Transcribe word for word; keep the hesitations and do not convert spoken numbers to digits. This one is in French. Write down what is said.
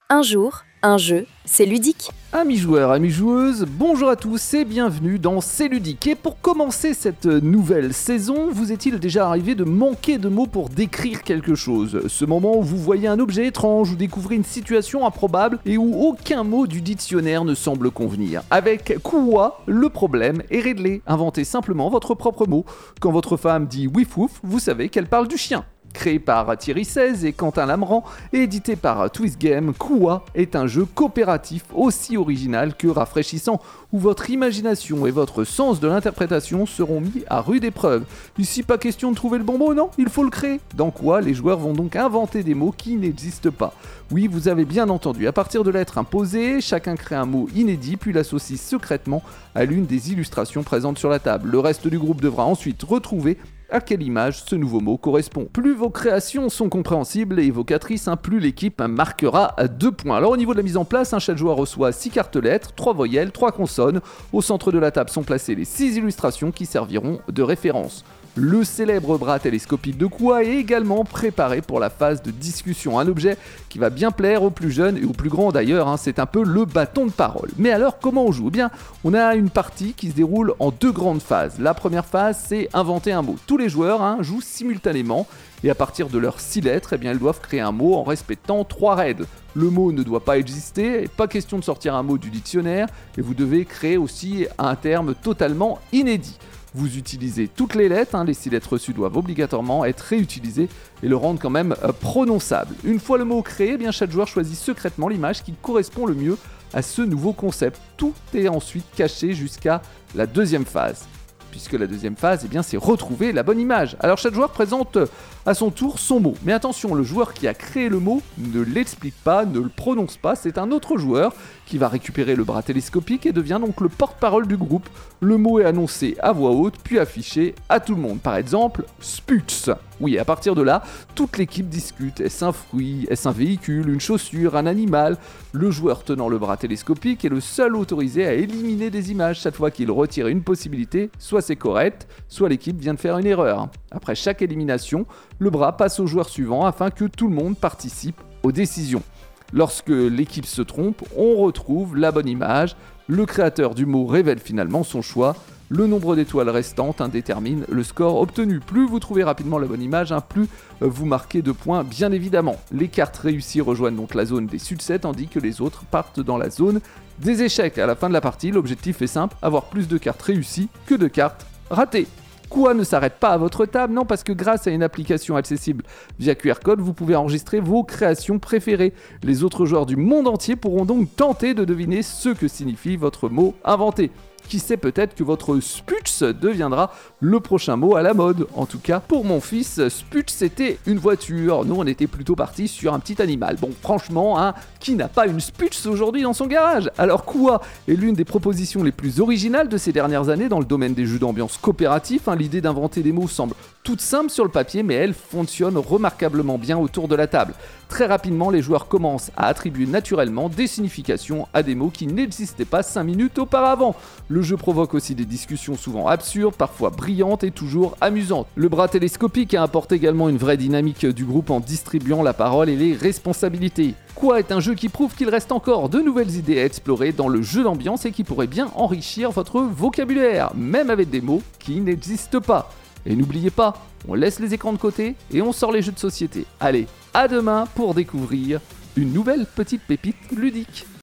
Un jour, un jeu, c'est ludique. Amis joueurs, amis joueuses, bonjour à tous et bienvenue dans C'est ludique. Et pour commencer cette nouvelle saison, vous est-il déjà arrivé de manquer de mots pour décrire quelque chose ? Ce moment où vous voyez un objet étrange ou découvrez une situation improbable et où aucun mot du dictionnaire ne semble convenir. Avec Kuwa, le problème est réglé. Inventez simplement votre propre mot. Quand votre femme dit wif wouf, vous savez qu'elle parle du chien. Créé par Thierry seize et Quentin Lamran et édité par Twist Game, Kuwa est un jeu coopératif aussi original que rafraîchissant, où votre imagination et votre sens de l'interprétation seront mis à rude épreuve. Ici, pas question de trouver le bon mot, non, il faut le créer. Dans Kuwa, les joueurs vont donc inventer des mots qui n'existent pas. Oui, vous avez bien entendu, à partir de lettres imposées, chacun crée un mot inédit puis l'associe secrètement à l'une des illustrations présentes sur la table. Le reste du groupe devra ensuite retrouver à quelle image ce nouveau mot correspond. Plus vos créations sont compréhensibles et évocatrices, hein, plus l'équipe marquera deux points. Alors au niveau de la mise en place, hein, chaque joueur reçoit six cartes lettres, trois voyelles, trois consonnes. Au centre de la table sont placées les six illustrations qui serviront de référence. Le célèbre bras télescopique de Kuwa est également préparé pour la phase de discussion. Un objet qui va bien plaire aux plus jeunes et aux plus grands d'ailleurs, hein, c'est un peu le bâton de parole. Mais alors comment on joue ? Eh bien, on a une partie qui se déroule en deux grandes phases. La première phase, c'est inventer un mot. Tous les joueurs hein, jouent simultanément et à partir de leurs six lettres, eh bien, ils doivent créer un mot en respectant trois règles. Le mot ne doit pas exister, et pas question de sortir un mot du dictionnaire, et vous devez créer aussi un terme totalement inédit. Vous utilisez toutes les lettres, hein, les six lettres reçues doivent obligatoirement être réutilisées et le rendre quand même euh, prononçable. Une fois le mot créé, eh bien, chaque joueur choisit secrètement l'image qui correspond le mieux à ce nouveau concept. Tout est ensuite caché jusqu'à la deuxième phase. Puisque la deuxième phase, eh bien, c'est retrouver la bonne image. Alors chaque joueur présente à son tour son mot. Mais attention, le joueur qui a créé le mot ne l'explique pas, ne le prononce pas. C'est un autre joueur qui va récupérer le bras télescopique et devient donc le porte-parole du groupe. Le mot est annoncé à voix haute, puis affiché à tout le monde. Par exemple, Sputz. Oui, à partir de là, toute l'équipe discute. Est-ce un fruit ? Est-ce un véhicule ? Une chaussure ? Un animal ? Le joueur tenant le bras télescopique est le seul autorisé à éliminer des images chaque fois qu'il retire une possibilité. Soit c'est correct, soit l'équipe vient de faire une erreur. Après chaque élimination, le bras passe au joueur suivant afin que tout le monde participe aux décisions. Lorsque l'équipe se trompe, on retrouve la bonne image. Le créateur du mot révèle finalement son choix. Le nombre d'étoiles restantes hein, détermine le score obtenu. Plus vous trouvez rapidement la bonne image, hein, plus euh, vous marquez de points, bien évidemment. Les cartes réussies rejoignent donc la zone des succès, tandis que les autres partent dans la zone des échecs. À la fin de la partie, l'objectif est simple, avoir plus de cartes réussies que de cartes ratées. Kuwa ne s'arrête pas à votre table, non, parce que grâce à une application accessible via Q R code, vous pouvez enregistrer vos créations préférées. Les autres joueurs du monde entier pourront donc tenter de deviner ce que signifie votre mot inventé. Qui sait, peut-être que votre Sputz deviendra le prochain mot à la mode. En tout cas, pour mon fils, Sputz c'était une voiture. Nous, on était plutôt partis sur un petit animal. Bon, franchement, hein, qui n'a pas une Sputz aujourd'hui dans son garage ? Alors, Kuwa est l'une des propositions les plus originales de ces dernières années dans le domaine des jeux d'ambiance coopératifs. Hein, l'idée d'inventer des mots semble toute simple sur le papier, mais elle fonctionne remarquablement bien autour de la table. Très rapidement, les joueurs commencent à attribuer naturellement des significations à des mots qui n'existaient pas cinq minutes auparavant. Le jeu provoque aussi des discussions souvent absurdes, parfois brillantes et toujours amusantes. Le bras télescopique apporte également une vraie dynamique du groupe en distribuant la parole et les responsabilités. Kuwa est un jeu qui prouve qu'il reste encore de nouvelles idées à explorer dans le jeu d'ambiance et qui pourrait bien enrichir votre vocabulaire, même avec des mots qui n'existent pas. Et n'oubliez pas, on laisse les écrans de côté et on sort les jeux de société. Allez, à demain pour découvrir une nouvelle petite pépite ludique.